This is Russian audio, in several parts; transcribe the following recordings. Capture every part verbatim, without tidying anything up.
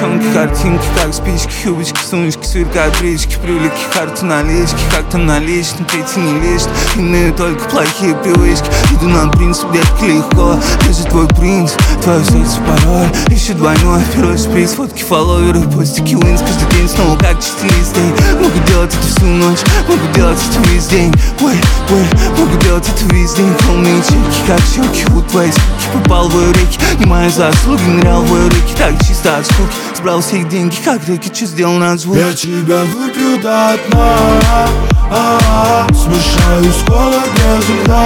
девчонки, картинки, как спички, юбочки, сумочки, сверкают брючки, привлеки карту налички, как там наличным, пейти не лишь. Иные только плохие привычки. Иду на принцип, детка, легко. Лежит твой принц, твое сердце пароль. Ищу двойной, первый шприц, фотки, фолловеры, постики, винс. Каждый день снова как чистилист. Могу делать это всю ночь, могу делать это весь день. Ой, ой, могу делать это весь день. Полные чеки, как щеки, вот твои скуки. Попал в ее реки, не мои заслуги. Нырял в ее реки, так чисто от скуки. Сбрал все их деньги, как реки, что сделал на звук. Я тебя выпью до дна, а-а-а. Смешаю с кола без льда,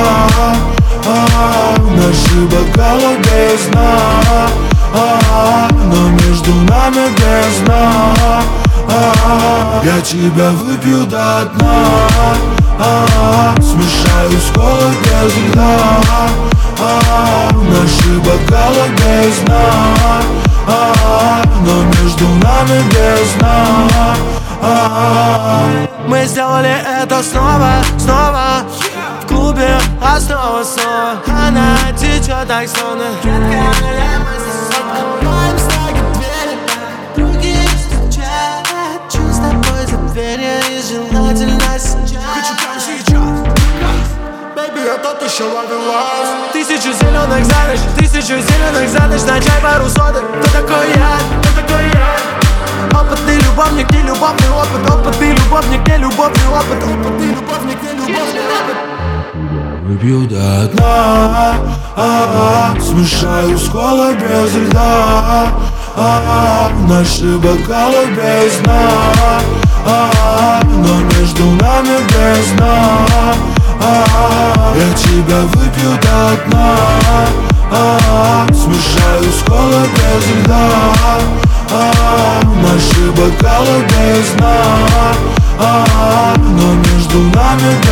а-а-а. Наши бокалы без дна, а-а-а. Но между нами бездна, а-а-а. Я тебя выпью до дна, а-а-а. Смешаю с кола без льда, а-а-а. Наши бокалы без дна, а-а-а. Но между нами бездна, а-а-а. Мы сделали это снова, снова в клубе, а снова, снова она течет так словно редкая мысль. Открываем снова двери, другие стучат. Хочу с тобой за дверью и желательно сейчас. Хочу прямо сейчас. Baby, я тот еще ловелас. Тысячу зеленых за ночь, тысячу зеленых за ночь. На чай пару соток. Кто такой я? Кто такой я? Опытный любовник, не любовный опыт. Опытный любовник, не любовный опыт. Опытный любовник, не любовный опыт. Выпью до дна, а-а-а. Смешаю с кола без льда, а-а-а. Наши бокалы без дна, а-а-а. Но между нами бездна, а-а-а. Я тебя выпью до дна, а-а-а. Смешаю с кола без льда, а-а-а. Наши бокалы без дна, а-а-а. Но между нами